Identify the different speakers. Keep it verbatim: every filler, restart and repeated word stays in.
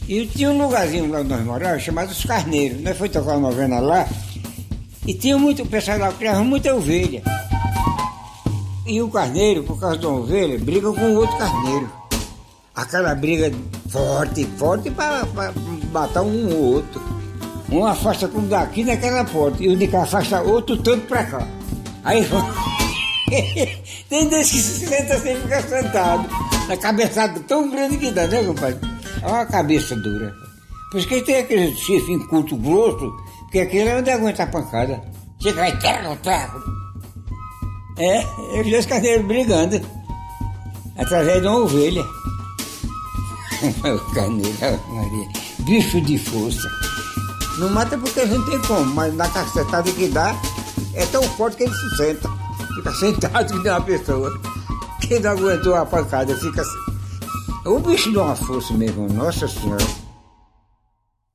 Speaker 1: E tinha um lugarzinho lá onde nós morávamos chamado Os Carneiros. Nós fomos tocar uma novena lá e tinha muito, o pessoal lá criava muita ovelha. E o carneiro, por causa de uma ovelha, briga com o outro carneiro. Aquela briga forte, forte para matar um ou outro. Um afasta como daqui naquela porta e o de cá afasta outro tanto para cá. Aí tem desse que se senta sem ficar sentado. Na cabeçada tão grande que dá, né, compadre? Olha uma cabeça dura. Por isso que tem aquele chifre em culto grosso, porque aquele é onde aguenta a pancada. Chega aí, terra, terra. É, eu vi os carneiros brigando, através de uma ovelha. O carneiro, Maria, bicho de força. Não mata porque a gente tem como, mas na cacetada que dá, é tão forte que ele se senta. Fica sentado que nem uma pessoa. Quem não aguentou a pancada fica assim. O bicho dá uma força mesmo, nossa senhora.